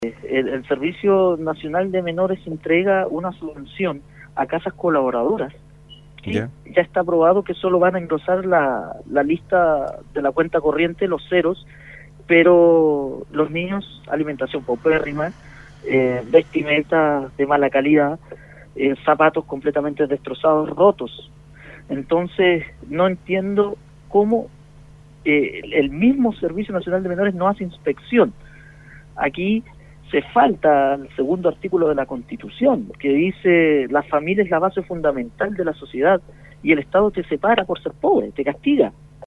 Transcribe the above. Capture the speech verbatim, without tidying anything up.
El, el Servicio Nacional de Menores entrega una subvención a casas colaboradoras. ¿Sí? ¿Ya? Ya está aprobado que solo van a engrosar la, la lista de la cuenta corriente, los ceros, pero los niños, alimentación paupérrima, eh, vestimenta de mala calidad, eh, zapatos completamente destrozados, rotos. Entonces, no entiendo cómo eh, el mismo Servicio Nacional de Menores no hace inspección. Aquí se falta el segundo artículo de la Constitución, que dice la familia es la base fundamental de la sociedad y el Estado te separa por ser pobre, te castiga.